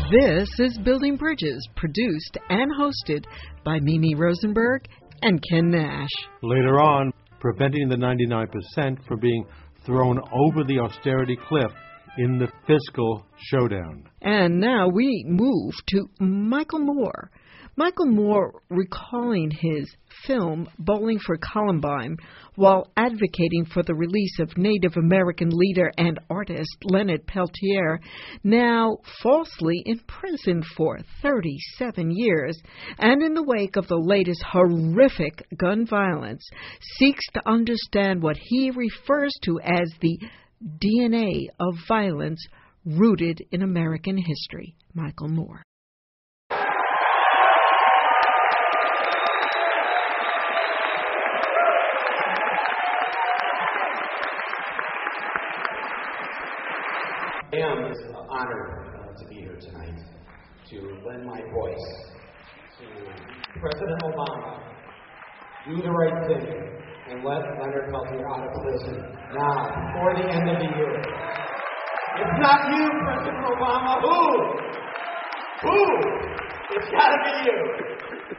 This is Building Bridges, produced and hosted by Mimi Rosenberg and Ken Nash. Later on, preventing the 99% from being thrown over the austerity cliff in the fiscal showdown. And now we move to Michael Moore. Michael Moore recalling his film Bowling for Columbine while advocating for the release of Native American leader and artist Leonard Peltier, now falsely imprisoned for 37 years, and in the wake of the latest horrific gun violence, seeks to understand what he refers to as the DNA of violence rooted in American history. Michael Moore. I am honored to be here tonight to lend my voice to President Obama. Do the right thing and let Leonard Peltier out of prison now, before the end of the year. If not you, President Obama, who? It's got to be you.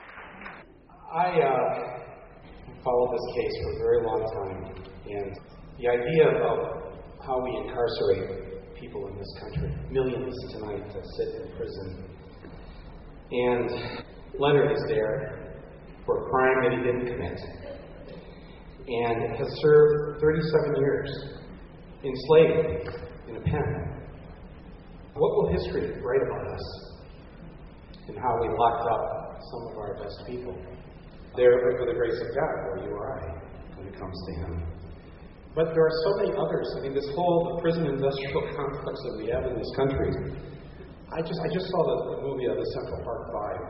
I followed this case for a very long time, and the idea of how we incarcerate people in this country, millions tonight that sit in prison. And Leonard is there for a crime that he didn't commit and has served 37 years enslaved in a pen. What will history write about us and how we locked up some of our best people? There, for the grace of God, where you or I, when it comes to him. But there are so many others. I mean, this whole prison industrial complex that we have in this country. I just saw the movie of the Central Park Five.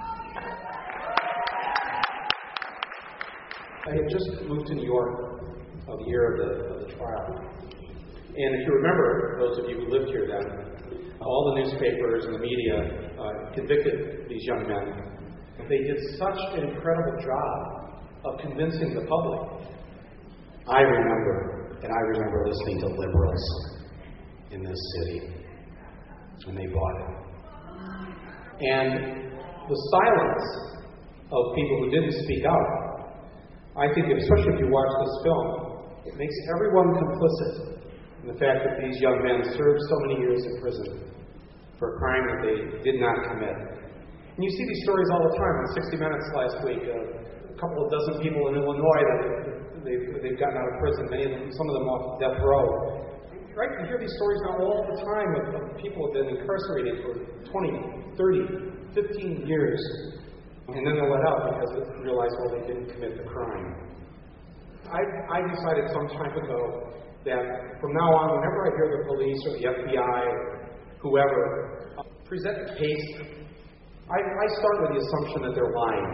I had just moved to New York the year of the trial. And if you remember, those of you who lived here then, all the newspapers and the media convicted these young men. They did such an incredible job of convincing the public. I remember listening to liberals in this city when they bought it. And the silence of people who didn't speak out, I think, especially if you watch this film, it makes everyone complicit in the fact that these young men served so many years in prison for a crime that they did not commit. And you see these stories all the time. On 60 Minutes last week, a couple of dozen people in Illinois that they've gotten out of prison, some of them off death row. Right? You hear these stories now all the time of people who have been incarcerated for 20, 30, 15 years. And then they're let out because they realize, well, they didn't commit the crime. I decided some time ago that from now on, whenever I hear the police or the FBI or whoever present a case, I start with the assumption that they're lying.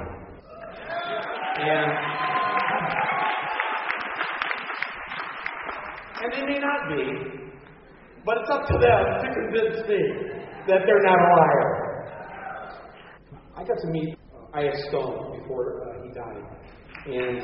And they may not be, but it's up to them to convince me that they're not a liar. I got to meet I.F. Stone before he died, and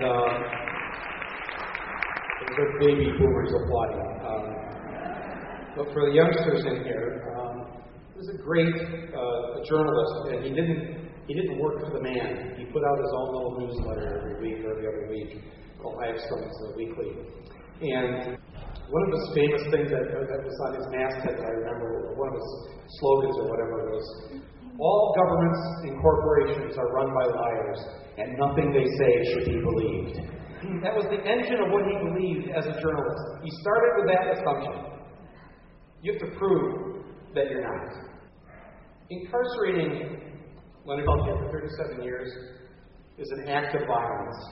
the baby boomers applauding. But for the youngsters in here, he was a great journalist, and he didn't work for the man. He put out his own little newsletter every week or every other week called I.F. Stone's Weekly. And one of his famous things that was on his masthead that I remember, or one of his slogans or whatever, was, all governments and corporations are run by liars, and nothing they say should be believed. That was the engine of what he believed as a journalist. He started with that assumption. You have to prove that you're not. Incarcerating Leonard Peltier for 37 years is an act of violence.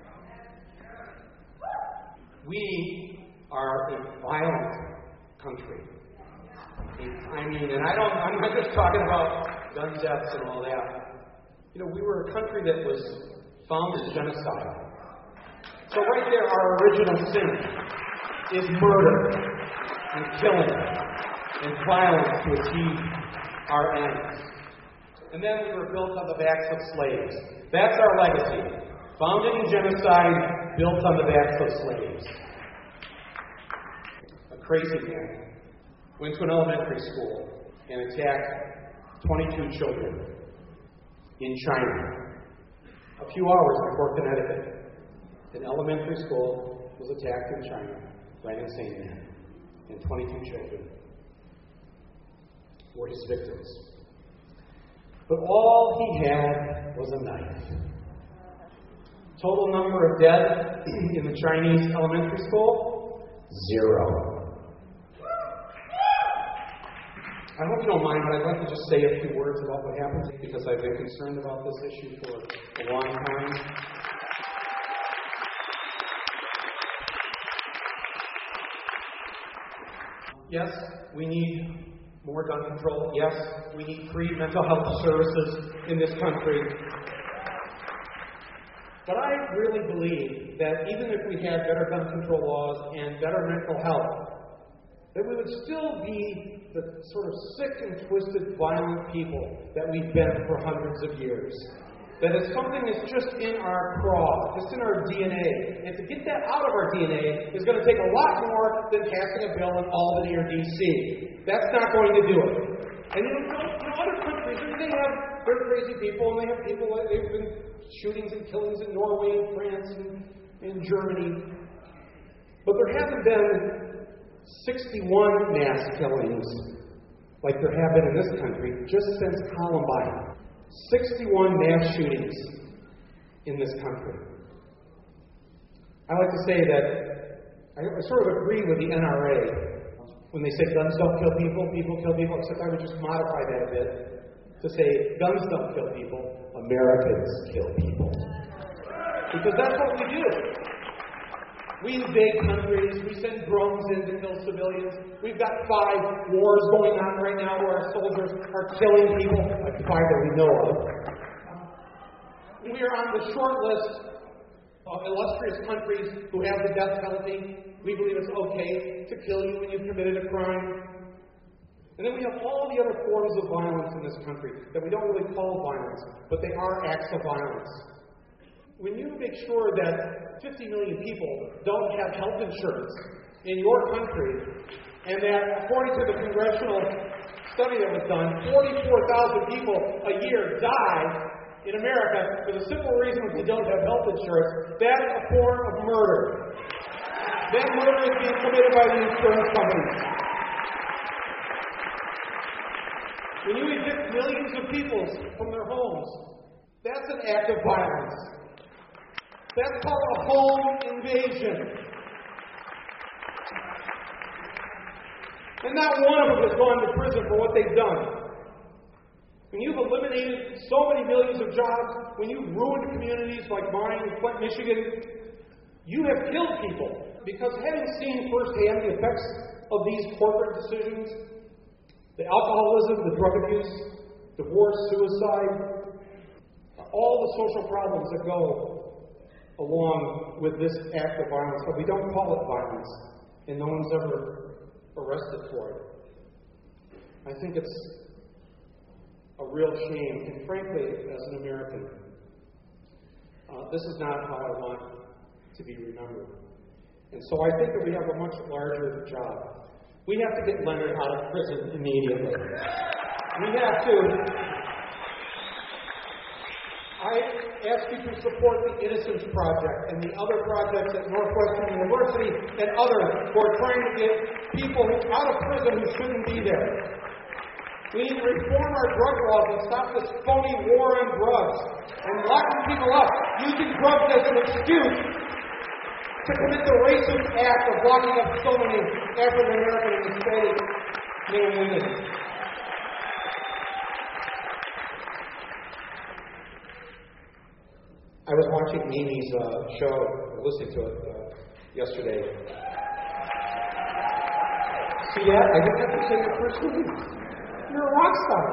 We are a violent country. I mean, and I'm not just talking about gun deaths and all that. You know, we were a country that was founded in genocide. So right there, our original sin is murder and killing and violence to achieve our ends. And then we were built on the backs of slaves. That's our legacy. Founded in genocide, built on the backs of slaves. A crazy man went to an elementary school and attacked 22 children in China. A few hours before Connecticut, an elementary school was attacked in China by an insane man, and 22 children were his victims. But all he had was a knife. Total number of dead in the Chinese elementary school? 0. I hope you don't mind, but I'd like to just say a few words about what happened, because I've been concerned about this issue for a long time. Yes, we need more gun control. Yes, we need free mental health services in this country. But I really believe that even if we had better gun control laws and better mental health, that we would still be the sort of sick and twisted, violent people that we've been for hundreds of years. That it's something that's just in our craw, just in our DNA. And to get that out of our DNA is going to take a lot more than passing a bill in Albany or D.C. That's not going to do it. And other countries, they have their crazy people, and they have people that they've been shootings and killings in Norway and France and Germany. But there haven't been 61 mass killings like there have been in this country just since Columbine. 61 mass shootings in this country. I like to say that I sort of agree with the NRA when they say guns don't kill people, people kill people, except I would just modify that a bit to say guns don't kill people, Americans kill people. Because that's what we do. We invade countries, we send drones in to kill civilians. We've got 5 wars going on right now where our soldiers are killing people, like 5 that we know of. We are on the short list of illustrious countries who have the death penalty. We believe it's okay to kill you when you've committed a crime. And then we have all the other forms of violence in this country that we don't really call violence, but they are acts of violence. When you make sure that 50 million people don't have health insurance in your country, and that according to the congressional study that was done, 44,000 people a year die in America for the simple reason that they don't have health insurance, that's a form of murder. That murder is being committed by the insurance companies. When you evict millions of people from their homes, that's an act of violence. That's called a home invasion. And not one of them has gone to prison for what they've done. When you've eliminated so many millions of jobs, when you've ruined communities like mine in Flint, Michigan, you have killed people. Because having seen firsthand the effects of these corporate decisions, the alcoholism, the drug abuse, divorce, suicide, all the social problems that go along with this act of violence, but we don't call it violence, and no one's ever arrested for it. I think it's a real shame, and frankly, as an American, this is not how I want to be remembered. And so I think that we have a much larger job. We have to get Leonard out of prison immediately. We have to. I ask you to support the Innocence Project and the other projects at Northwestern University and others who are trying to get people out of prison who shouldn't be there. We need to reform our drug laws and stop this phony war on drugs and locking people up, using drugs as an excuse to commit the racist act of locking up so many African American and Hispanic men and women. I was watching Mimi's show, listening to it yesterday. See that? I didn't have to say your first name. You're a rock star.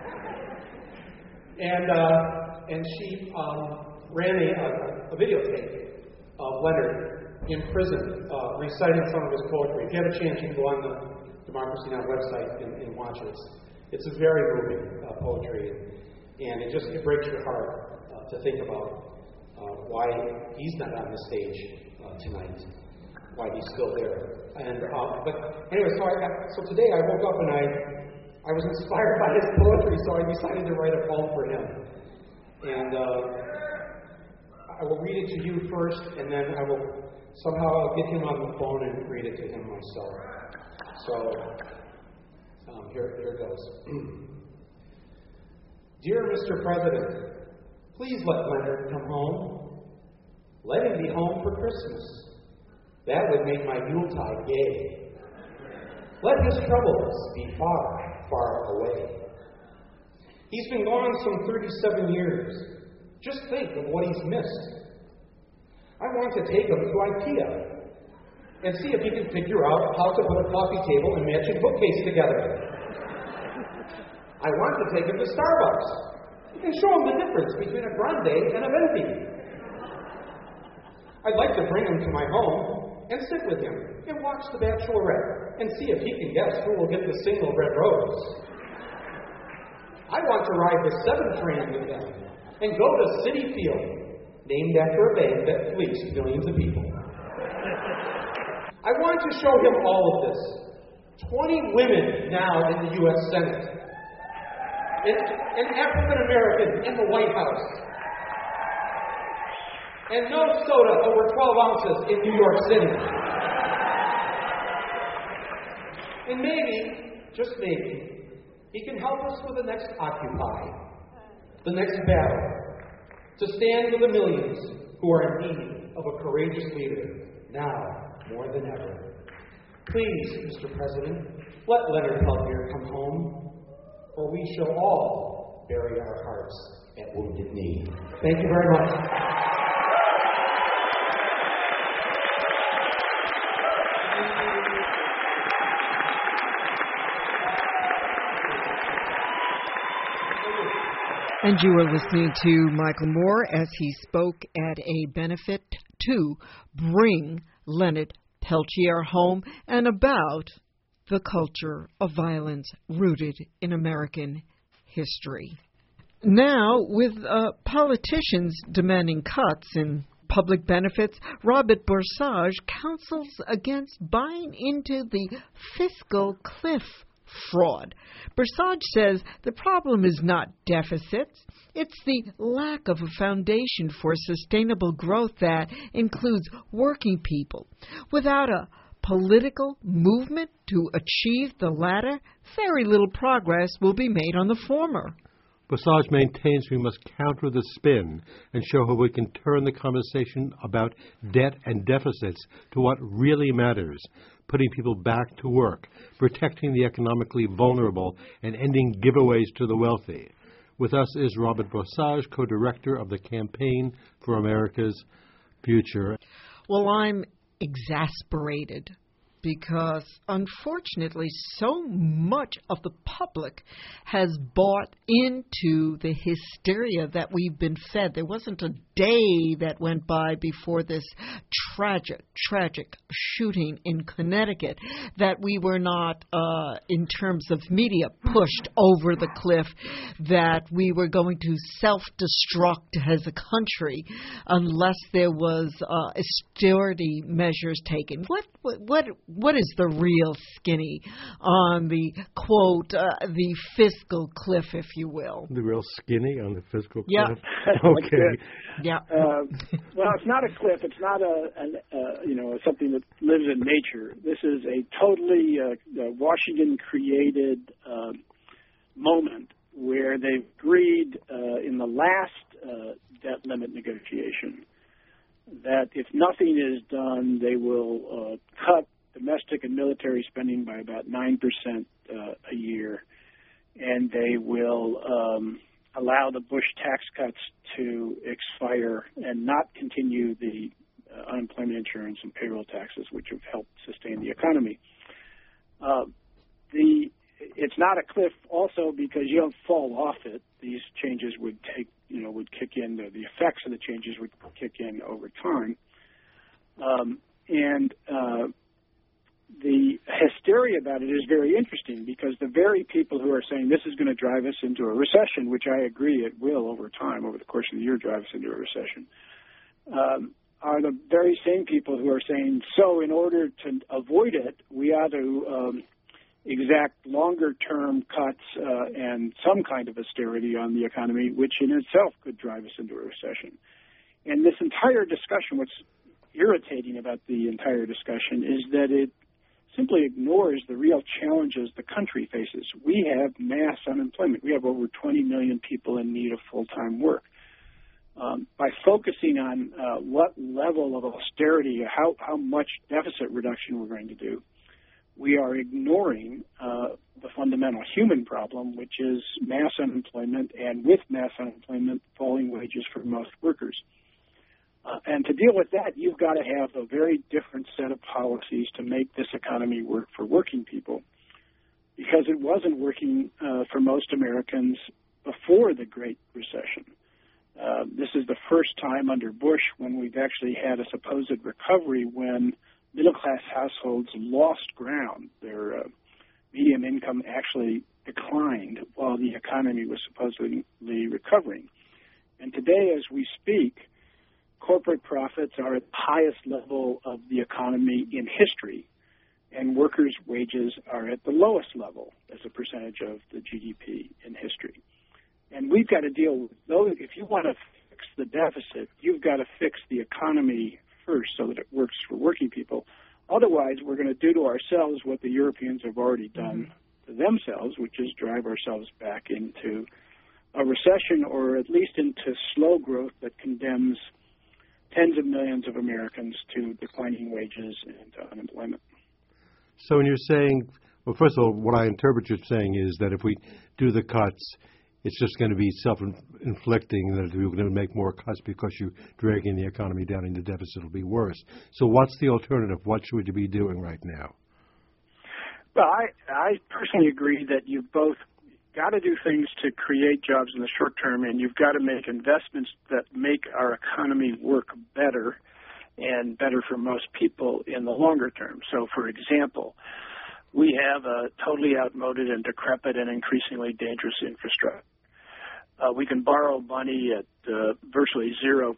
And she ran a videotape of Leonard in prison reciting some of his poetry. If you have a chance, you can go on the Democracy Now! Website and watch it. It's a very moving poetry, and it breaks your heart to think about why he's not on the stage tonight, why he's still there. And but anyway, so today I woke up and I was inspired by his poetry, so I decided to write a poem for him. And I will read it to you first, and then I'll get him on the phone and read it to him myself. So, here it goes. Dear Mr. President, please let Leonard come home. Let him be home for Christmas. That would make my Yuletide gay. Let his troubles be far, far away. He's been gone some 37 years. Just think of what he's missed. I want to take him to IKEA and see if he can figure out how to put a coffee table and matching bookcase together. I want to take him to Starbucks and show him the difference between a grande and a venti. I'd like to bring him to my home and sit with him and watch The Bachelorette and see if he can guess who will get the single red rose. I want to ride the 7 train with them and go to Citi Field, named after a bank that fleeced millions of people. I want to show him all of this. 20 women now in the U.S. Senate. An African American in the White House. And no soda over 12 ounces in New York City. And maybe, just maybe, he can help us with the next Occupy, the next battle, to stand with the millions who are in need of a courageous leader, now more than ever. Please, Mr. President, let Leonard Peltier come home, for we shall all bury our hearts at Wounded Knee. Thank you very much. And you are listening to Michael Moore as he spoke at a benefit to bring Leonard Peltier home and about the culture of violence rooted in American history. Now, with politicians demanding cuts in public benefits, Robert Borsage counsels against buying into the fiscal cliff fraud. Borsage says the problem is not deficits, it's the lack of a foundation for sustainable growth that includes working people. Without a political movement to achieve the latter, very little progress will be made on the former. Borsage maintains we must counter the spin and show how we can turn the conversation about debt and deficits to what really matters, putting people back to work, protecting the economically vulnerable, and ending giveaways to the wealthy. With us is Robert Borsage, co-director of the Campaign for America's Future. Well, I'm exasperated because, unfortunately, so much of the public has bought into the hysteria that we've been fed. There wasn't a day that went by before this tragic shooting in Connecticut that we were not, in terms of media, pushed over the cliff, that we were going to self-destruct as a country unless there was austerity measures taken. What is the real skinny on the, quote, the fiscal cliff, if you will? The real skinny on the fiscal cliff? Yeah. Okay. Yeah. Well, it's not a cliff. It's not something that lives in nature. This is a totally Washington-created moment where they've agreed in the last debt limit negotiation that if nothing is done, they will cut domestic and military spending by about 9% a year, and they will allow the Bush tax cuts to expire and not continue the unemployment insurance and payroll taxes, which have helped sustain the economy. It's not a cliff also because you don't fall off it. These changes would kick in, the effects of the changes would kick in over time. The hysteria about it is very interesting because the very people who are saying this is going to drive us into a recession, which I agree it will over time, over the course of the year, drive us into a recession, are the very same people who are saying, so in order to avoid it, we ought to exact longer-term cuts and some kind of austerity on the economy, which in itself could drive us into a recession. And this entire discussion, what's irritating about the entire discussion is that it simply ignores the real challenges the country faces. We have mass unemployment. We have over 20 million people in need of full-time work. By focusing on what level of austerity, how much deficit reduction we're going to do, we are ignoring the fundamental human problem, which is mass unemployment, and with mass unemployment, falling wages for most workers. And to deal with that, you've got to have a very different set of policies to make this economy work for working people, because it wasn't working for most Americans before the Great Recession. This is the first time under Bush when we've actually had a supposed recovery when middle-class households lost ground. Their median income actually declined while the economy was supposedly recovering. And today, as we speak, corporate profits are at the highest level of the economy in history, and workers' wages are at the lowest level as a percentage of the GDP in history. And we've got to deal with those. If you want to fix the deficit, you've got to fix the economy first so that it works for working people. Otherwise, we're going to do to ourselves what the Europeans have already done to themselves, which is drive ourselves back into a recession, or at least into slow growth that condemns tens of millions of Americans to declining wages and to unemployment. So when you're saying, well, first of all, what I interpret you're saying is that if we do the cuts, it's just going to be self-inflicting, that if we're going to make more cuts because you're dragging the economy down and the deficit will be worse. So what's the alternative? What should we be doing right now? Well, I personally agree that you've both got to do things to create jobs in the short term, and you've got to make investments that make our economy work better and better for most people in the longer term. So, for example, we have a totally outmoded and decrepit and increasingly dangerous infrastructure. We can borrow money at virtually 0%.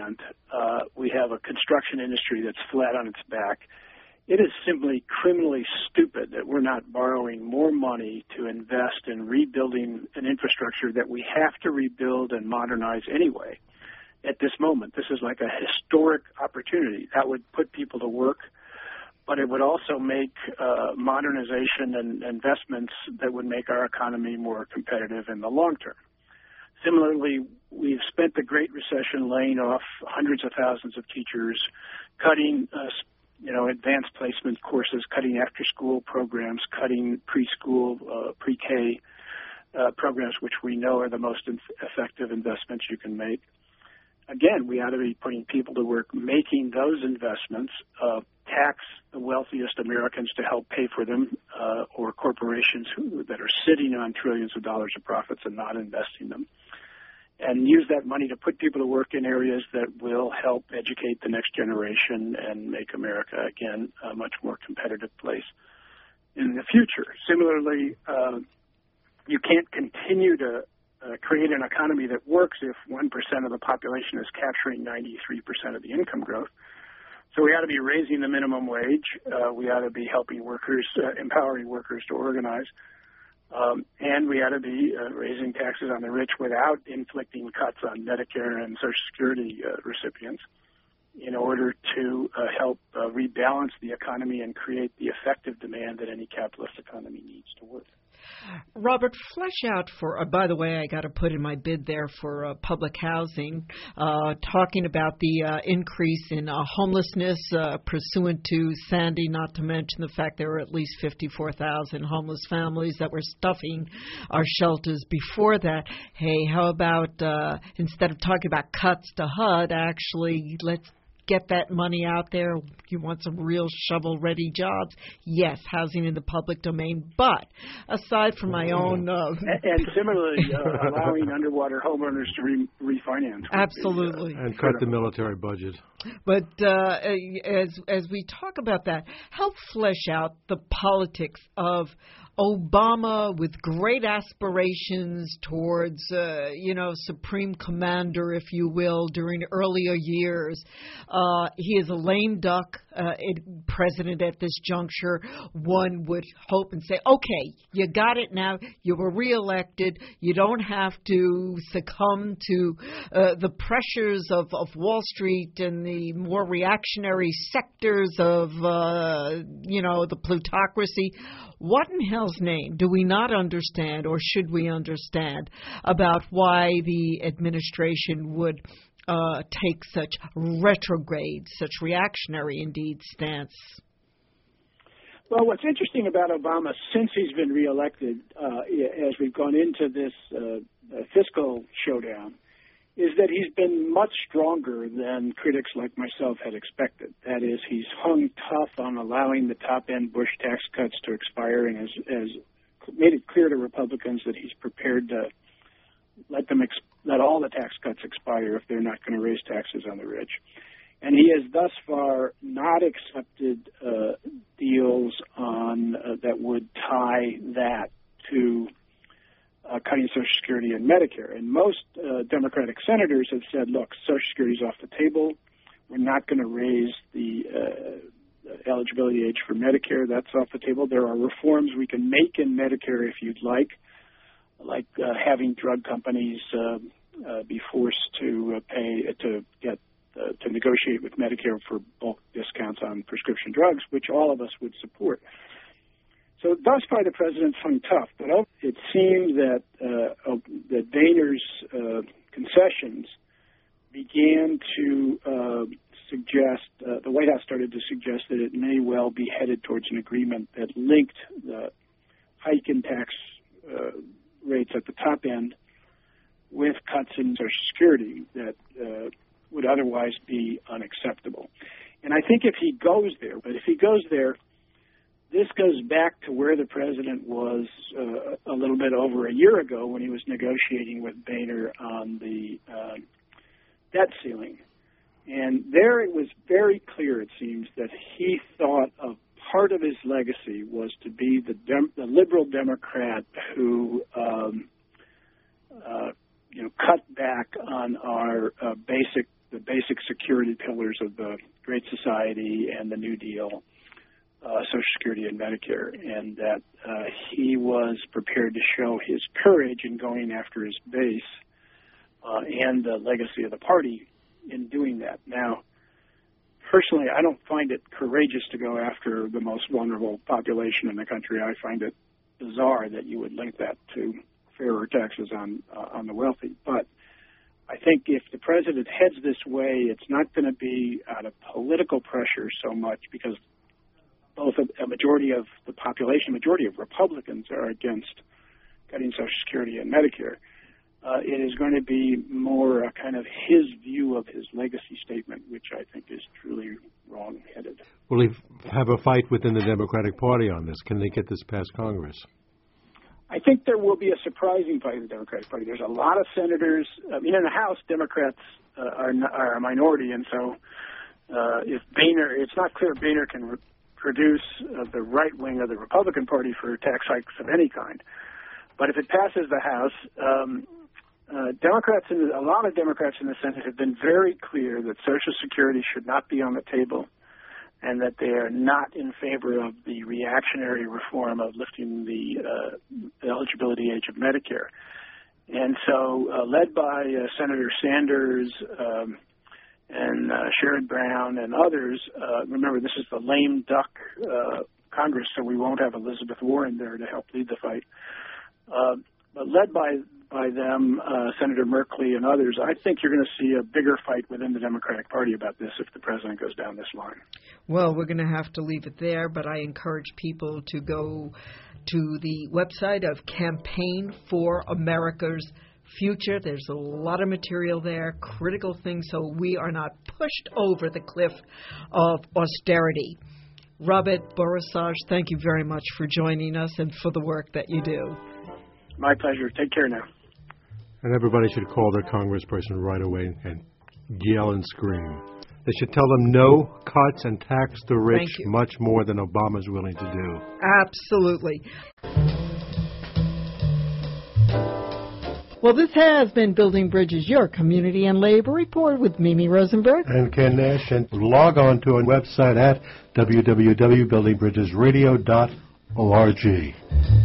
We have a construction industry that's flat on its back. It is simply criminally stupid that we're not borrowing more money to invest in rebuilding an infrastructure that we have to rebuild and modernize anyway. At this moment, this is like a historic opportunity. That would put people to work, but it would also make modernization and investments that would make our economy more competitive in the long term. Similarly, we've spent the Great Recession laying off hundreds of thousands of teachers, cutting advanced placement courses, cutting after-school programs, cutting preschool, pre-K programs, which we know are the most effective investments you can make. Again, we ought to be putting people to work, making those investments, tax the wealthiest Americans to help pay for them, or corporations that are sitting on trillions of dollars of profits and not investing them, and use that money to put people to work in areas that will help educate the next generation and make America, again, a much more competitive place in the future. Similarly, you can't continue to create an economy that works if 1% of the population is capturing 93% of the income growth. So we ought to be raising the minimum wage. We ought to be helping workers, empowering workers to organize. And we ought to be raising taxes on the rich without inflicting cuts on Medicare and Social Security recipients in order to help rebalance the economy and create the effective demand that any capitalist economy needs to work. Robert, flesh out for, by the way, I got to put in my bid there for public housing, talking about the increase in homelessness pursuant to Sandy, not to mention the fact there were at least 54,000 homeless families that were stuffing our shelters before that. Hey, how about instead of talking about cuts to HUD, actually let's get that money out there. You want some real shovel-ready jobs? Yes, housing in the public domain. But aside from my own... and similarly, allowing underwater homeowners to refinance. Absolutely. And cut the military budget. But as we talk about that, help flesh out the politics of Obama with great aspirations towards, supreme commander, if you will, during earlier years. He is a lame duck president at this juncture, one would hope and say, okay, you got it now. You were reelected. You don't have to succumb to the pressures of Wall Street and the more reactionary sectors of, the plutocracy. What in hell's name do we not understand, or should we understand, about why the administration would take such retrograde, such reactionary, indeed, stance? Well, what's interesting about Obama since he's been reelected, as we've gone into this fiscal showdown, is that he's been much stronger than critics like myself had expected. That is, he's hung tough on allowing the top-end Bush tax cuts to expire, and has made it clear to Republicans that he's prepared to let all the tax cuts expire if they're not going to raise taxes on the rich. And he has thus far not accepted deals on that would tie that to cutting Social Security and Medicare. And most Democratic senators have said, look, Social Security is off the table. We're not going to raise the eligibility age for Medicare. That's off the table. There are reforms we can make in Medicare if you'd like having drug companies be forced to to negotiate with Medicare for bulk discounts on prescription drugs, which all of us would support. So thus far, the president's hung tough, but it seemed that Boehner's concessions began to suggest, the White House started to suggest that it may well be headed towards an agreement that linked the hike in tax rates at the top end with cuts in Social Security that would otherwise be unacceptable. And I think if he goes there, this goes back to where the president was a little bit over a year ago when he was negotiating with Boehner on the debt ceiling. And there it was very clear, it seems, that he thought of part of his legacy was to be the liberal Democrat who cut back on our the basic security pillars of the Great Society and the New Deal, Social Security and Medicare, and that he was prepared to show his courage in going after his base and the legacy of the party in doing that. Now, personally, I don't find it courageous to go after the most vulnerable population in the country. I find it bizarre that you would link that to fairer taxes on the wealthy. But I think if the president heads this way, it's not going to be out of political pressure so much, because both a majority of the population, a majority of Republicans are against cutting Social Security and Medicare. It is going to be more a kind of his view of his legacy statement, which I think is truly wrong-headed. Will he have a fight within the Democratic Party on this? Can they get this past Congress? I think there will be a surprising fight in the Democratic Party. There's a lot of senators. I mean, in the House, Democrats are a minority, and so if Boehner, it's not clear Boehner can produce the right wing of the Republican Party for tax hikes of any kind. But if it passes the House, a lot of Democrats in the Senate have been very clear that Social Security should not be on the table, and that they are not in favor of the reactionary reform of lifting the eligibility age of Medicare. And so, led by Senator Sanders and Sherrod Brown and others, remember this is the lame duck Congress, so we won't have Elizabeth Warren there to help lead the fight. But led by them, Senator Merkley and others, I think you're going to see a bigger fight within the Democratic Party about this if the president goes down this line. Well, we're going to have to leave it there, but I encourage people to go to the website of Campaign for America's Future. There's a lot of material there, critical things, so we are not pushed over the cliff of austerity. Robert Borisov, thank you very much for joining us and for the work that you do. My pleasure. Take care now. And everybody should call their congressperson right away and yell and scream. They should tell them no cuts and tax the rich much more than Obama's willing to do. Absolutely. Well, this has been Building Bridges, your community and labor report with Mimi Rosenberg. And Ken Nash. And log on to our website at www.buildingbridgesradio.org.